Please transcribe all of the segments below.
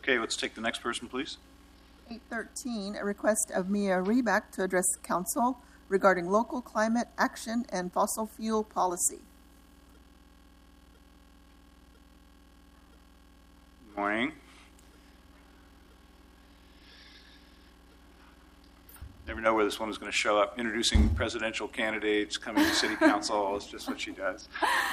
Okay, let's take the next person, please. 813, a request of Mia Reback to address council regarding local climate action and fossil fuel policy. Good morning. Never know where this woman's going to show up. Introducing presidential candidates, coming to city council, it's just what she does.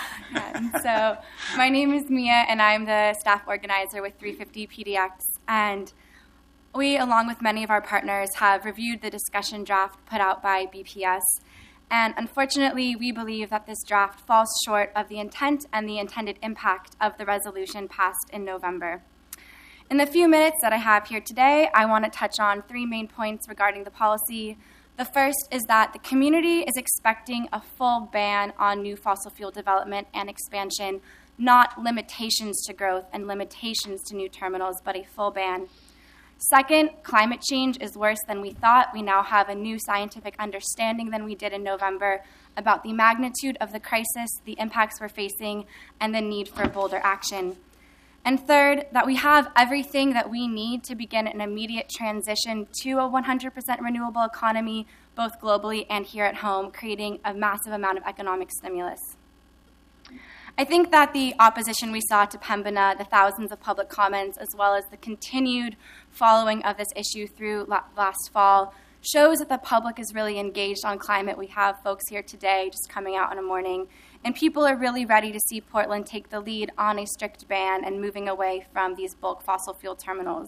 So my name is Mia, and I'm the staff organizer with 350 PDX. And we, along with many of our partners, have reviewed the discussion draft put out by BPS. And unfortunately, we believe that this draft falls short of the intent and the intended impact of the resolution passed in November. In the few minutes that I have here today, I want to touch on three main points regarding the policy. The first is that the community is expecting a full ban on new fossil fuel development and expansion, not limitations to growth and limitations to new terminals, but a full ban. Second, climate change is worse than we thought. We now have a new scientific understanding than we did in November about the magnitude of the crisis, the impacts we're facing, and the need for bolder action. And third, that we have everything that we need to begin an immediate transition to a 100% renewable economy, both globally and here at home, creating a massive amount of economic stimulus. I think that the opposition we saw to Pembina, the thousands of public comments, as well as the continued following of this issue through last fall, shows that the public is really engaged on climate. We have folks here today just coming out in the morning, and people are really ready to see Portland take the lead on a strict ban and moving away from these bulk fossil fuel terminals.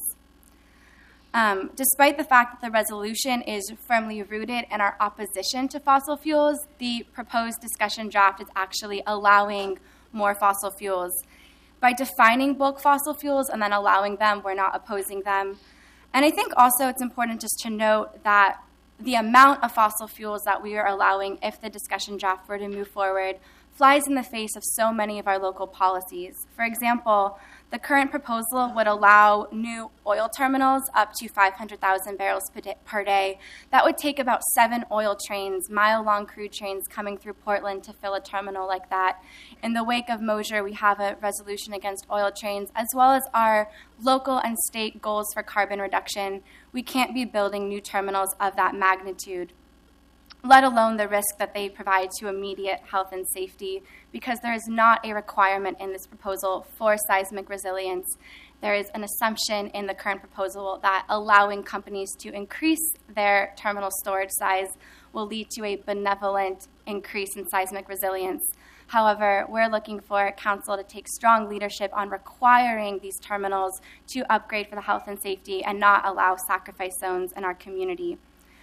Despite the fact that the resolution is firmly rooted in our opposition to fossil fuels, the proposed discussion draft is actually allowing more fossil fuels. By defining bulk fossil fuels and then allowing them, we're not opposing them. And I think also it's important just to note that the amount of fossil fuels that we are allowing, if the discussion draft were to move forward, flies in the face of so many of our local policies. For example, the current proposal would allow new oil terminals up to 500,000 barrels per day. That would take about 7 oil trains, mile-long crude trains coming through Portland to fill a terminal like that. In the wake of Mosier, we have a resolution against oil trains, as well as our local and state goals for carbon reduction. We can't be building new terminals of that magnitude, let alone the risk that they provide to immediate health and safety, because there is not a requirement in this proposal for seismic resilience. There is an assumption in the current proposal that allowing companies to increase their terminal storage size will lead to a benevolent increase in seismic resilience. However, we're looking for council to take strong leadership on requiring these terminals to upgrade for the health and safety and not allow sacrifice zones in our community.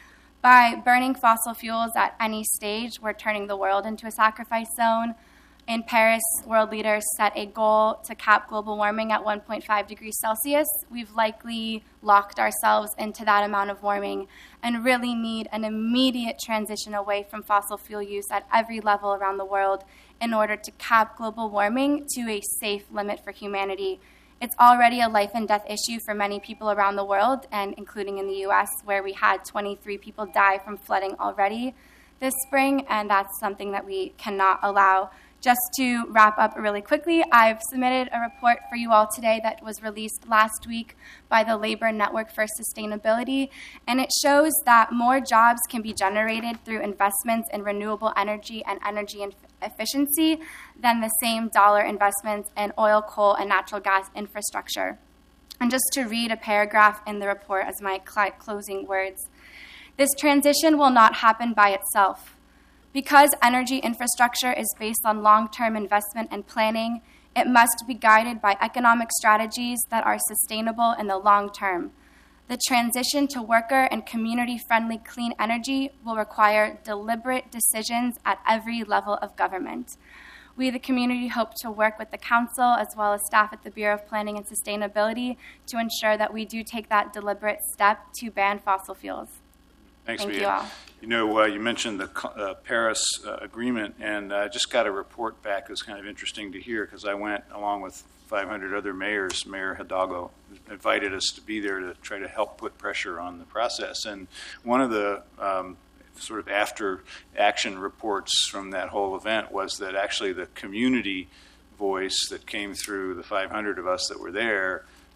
By burning fossil fuels at any stage, we're turning the world into a sacrifice zone. In Paris, world leaders set a goal to cap global warming at 1.5 degrees Celsius. We've likely locked ourselves into that amount of warming and really need an immediate transition away from fossil fuel use at every level around the world in order to cap global warming to a safe limit for humanity. It's already a life and death issue for many people around the world, and including in the U.S., where we had 23 people die from flooding already this spring, and that's something that we cannot allow. Just to wrap up really quickly, I've submitted a report for you all today that was released last week by the Labor Network for Sustainability, and it shows that more jobs can be generated through investments in renewable energy and energy efficiency than the same dollar investments in oil, coal, and natural gas infrastructure. And just to read a paragraph in the report as my closing words, this transition will not happen by itself. Because energy infrastructure is based on long-term investment and planning, it must be guided by economic strategies that are sustainable in the long term. The transition to worker and community-friendly clean energy will require deliberate decisions at every level of government. We, the community, hope to work with the council as well as staff at the Bureau of Planning and Sustainability to ensure that we do take that deliberate step to ban fossil fuels. Thanks, Thank Mia. you all. You know, you mentioned the Paris agreement, and I just got a report back. It was kind of interesting to hear because I went along with 500 other mayors. Mayor Hidalgo invited us to be there to try to help put pressure on the process. And one of the sort of after action reports from that whole event was that actually the community voice that came through the 500 of us that were there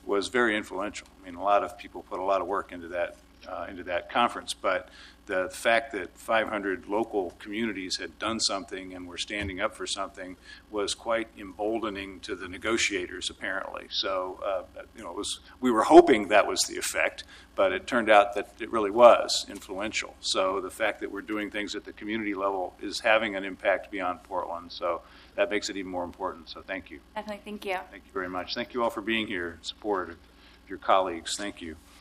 was very influential. I mean, a lot of people put a lot of work into that conference, but the fact that 500 local communities had done something and were standing up for something was quite emboldening to the negotiators, apparently. So, we were hoping that was the effect, but it turned out that it really was influential. So the fact that we're doing things at the community level is having an impact beyond Portland. So that makes it even more important. So thank you. Definitely. Thank you. Thank you very much. Thank you all for being here in support of your colleagues. Thank you.